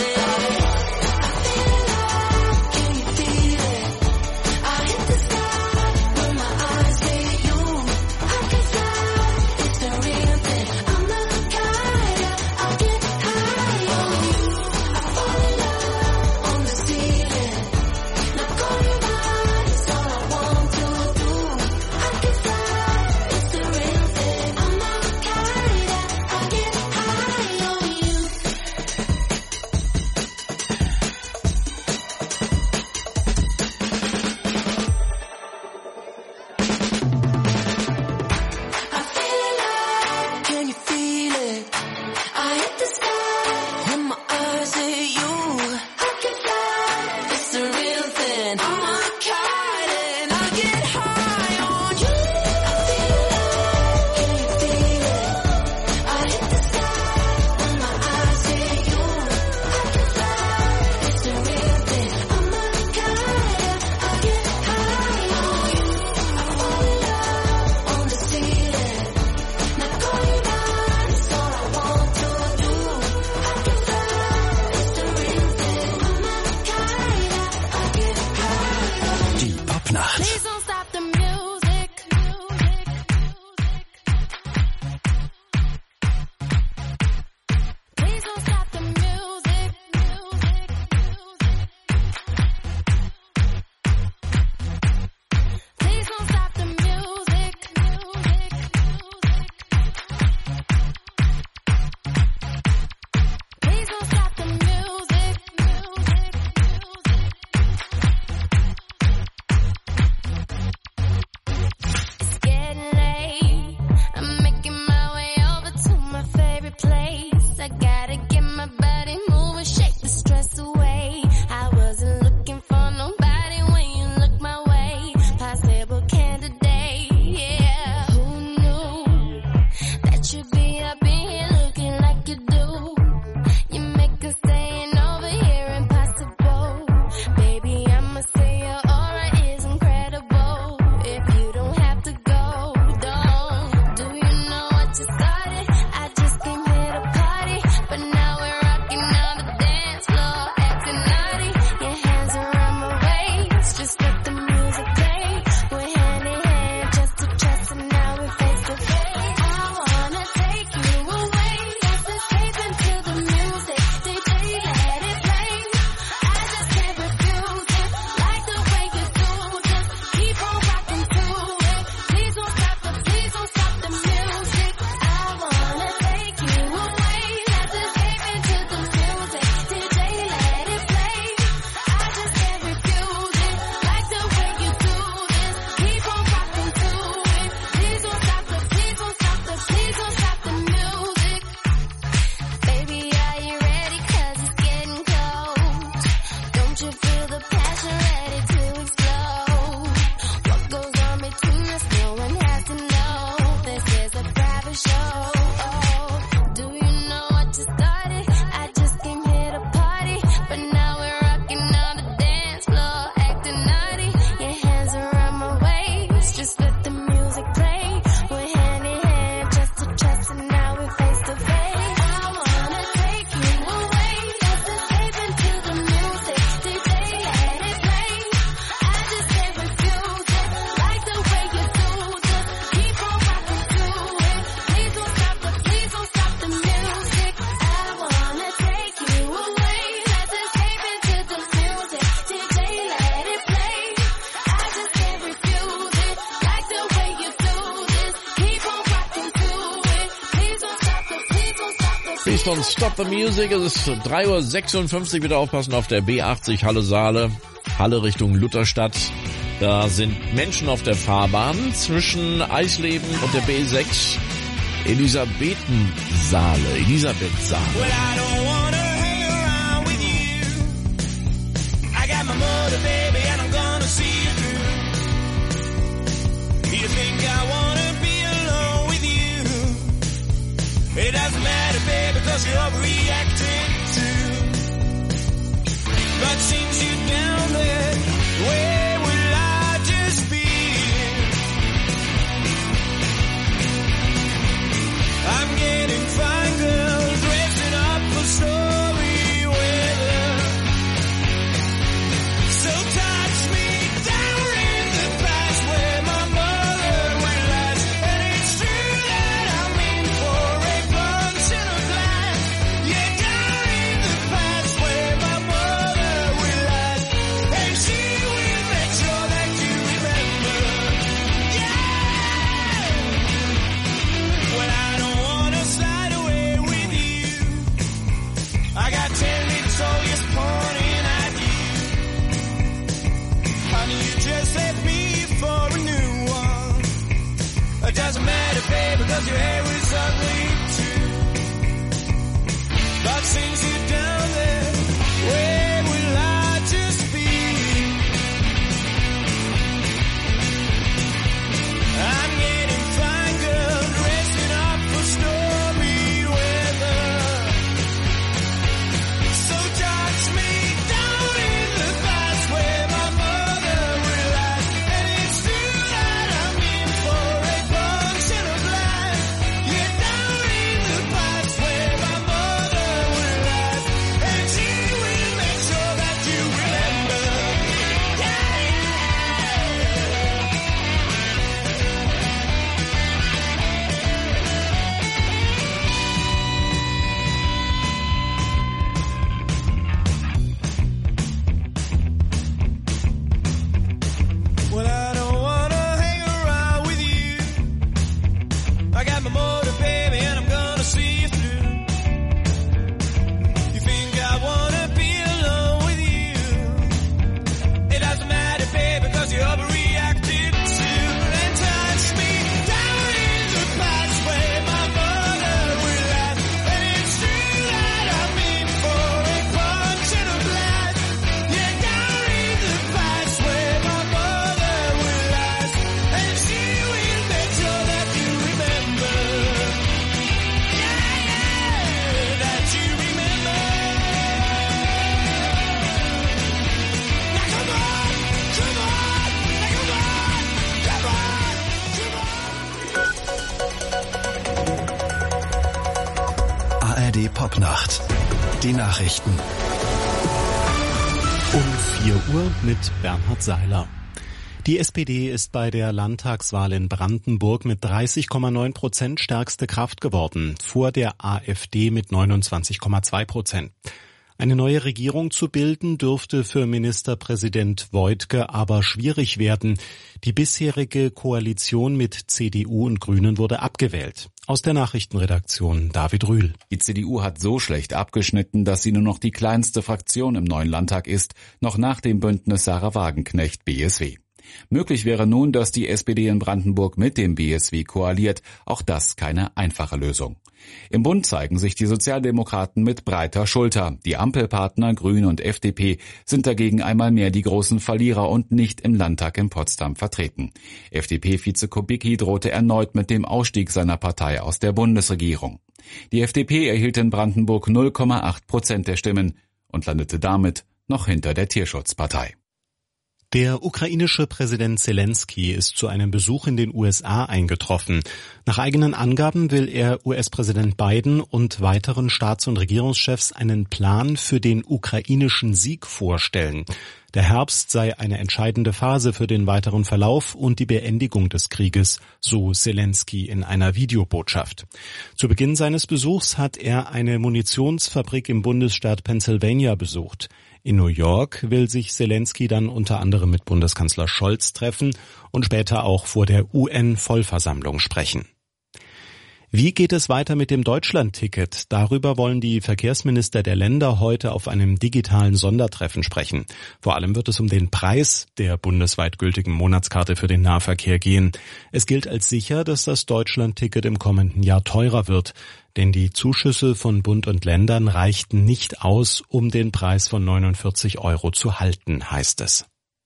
up in here looking like you do. You make us staying over here impossible. Baby, I'ma say your aura is incredible. If you don't have to go, don't. Do you know what you started? I just came here to party, but now we're rocking on the dance floor, acting naughty. Your hands around my waist, just let the music play. We're hand in hand, just to trust, and now we're face to face. I wanna take you away, let's escape into the music. D J, let it play. I just can't refuse it, like the way you do. Just keep on rocking to it. Please don't stop the, please don't stop the music. I wanna take you away, let's escape into the music. D J, let it play. I just can't refuse it, like the way you do this. Keep on rocking to it. Please don't stop the, please don't stop the, please don't stop the music. Baby, are you ready? 'Cause it's getting close. Don't you feel the passion ready to explode? What goes on between us, no one has to know. This is a private show. Oh, do you know what you started? I just came here to party, but now we're rocking on the dance floor, acting naughty. Your hands around my waist, just let the music play. We're hand in hand, just to trust, and now we're face to face. I wanna take you away, let's escape into the music. D J, let it play. I just can't refuse it, like the way you do. Just keep on rocking to it. Please don't stop the, please don't stop the music. I wanna take you away, let's escape into the music. D J, let it play. I just can't refuse it, like the way you do this. Keep on rocking to it. Please don't stop the, please don't stop the. Please don't stop the music. Es ist drei Uhr sechsundfünfzig. Bitte aufpassen auf der B achtzig Halle Saale. Halle Richtung Lutherstadt. Da sind Menschen auf der Fahrbahn zwischen Eisleben und der B sechs. Elisabethensaale. Elisabethsaale. Well, I don't wanna hang around with you. I got my motor, baby, and I'm gonna see you through. You think I wanna be alone with you? It doesn't matter, baby, 'cause you're overreacting too. God sends you down there, where will I just be? I'm getting fine girls dressing up for stormy weather. So touch me down in the past where my mother will last. And it's true that I'm in for a bunch in a glass. Yeah, down in the past where my mother will last. And she will make sure that you remember. Yeah! Well, I don't wanna slide away with you. I got ten little soldiers pointing at you. Honey, you just left me for a new one. It doesn't matter, baby, 'cause your hair is ugly too. God sends you down there, where will I just be? I'm getting fine girls dressing up for stormy weather. So touch me down in the past where my mother will last. And it's true that I'm in for a bunch in a glass. R D Popnacht. Die Nachrichten. Um vier Uhr mit Bernhard Seiler. Die S P D ist bei der Landtagswahl in Brandenburg mit dreißig Komma neun Prozent stärkste Kraft geworden, vor der AfD mit neunundzwanzig Komma zwei Prozent. Eine neue Regierung zu bilden, dürfte für Ministerpräsident Woidke aber schwierig werden. Die bisherige Koalition mit C D U und Grünen wurde abgewählt. Aus der Nachrichtenredaktion David Rühl. Die C D U hat so schlecht abgeschnitten, dass sie nur noch die kleinste Fraktion im neuen Landtag ist, noch nach dem Bündnis Sarah Wagenknecht B S W. Möglich wäre nun, dass die S P D in Brandenburg mit dem B S W koaliert. Auch das keine einfache Lösung. Im Bund zeigen sich die Sozialdemokraten mit breiter Schulter. Die Ampelpartner Grüne und F D P sind dagegen einmal mehr die großen Verlierer und nicht im Landtag in Potsdam vertreten. F D P-Vize Kubicki drohte erneut mit dem Ausstieg seiner Partei aus der Bundesregierung. Die F D P erhielt in Brandenburg null Komma acht Prozent der Stimmen und landete damit noch hinter der Tierschutzpartei. Der ukrainische Präsident Zelensky ist zu einem Besuch in den U S A eingetroffen. Nach eigenen Angaben will er U S-Präsident Biden und weiteren Staats- und Regierungschefs einen Plan für den ukrainischen Sieg vorstellen. Der Herbst sei eine entscheidende Phase für den weiteren Verlauf und die Beendigung des Krieges, so Zelensky in einer Videobotschaft. Zu Beginn seines Besuchs hat er eine Munitionsfabrik im Bundesstaat Pennsylvania besucht. In New York will sich Zelensky dann unter anderem mit Bundeskanzler Scholz treffen und später auch vor der U N-Vollversammlung sprechen. Wie geht es weiter mit dem Deutschland-Ticket? Darüber wollen die Verkehrsminister der Länder heute auf einem digitalen Sondertreffen sprechen. Vor allem wird es um den Preis der bundesweit gültigen Monatskarte für den Nahverkehr gehen. Es gilt als sicher, dass das Deutschland-Ticket im kommenden Jahr teurer wird. Denn die Zuschüsse von Bund und Ländern reichten nicht aus, um den Preis von neunundvierzig Euro zu halten, heißt es.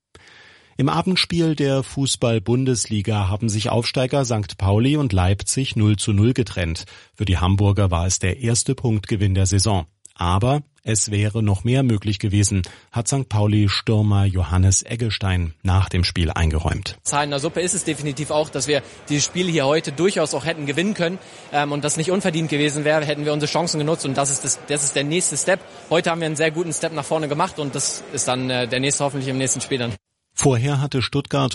Im Abendspiel der Fußball-Bundesliga haben sich Aufsteiger Sankt Pauli und Leipzig null zu null getrennt. Für die Hamburger war es der erste Punktgewinn der Saison. Aber es wäre noch mehr möglich gewesen, hat Sankt Pauli-Stürmer Johannes Eggestein nach dem Spiel eingeräumt. Zahlen in der Suppe ist es definitiv auch, dass wir dieses Spiel hier heute durchaus auch hätten gewinnen können. Ähm, und das nicht unverdient gewesen wäre, hätten wir unsere Chancen genutzt. Und das ist, das, das ist der nächste Step. Heute haben wir einen sehr guten Step nach vorne gemacht und das ist dann äh, der nächste hoffentlich im nächsten Spiel dann. Vorher hatte Stuttgart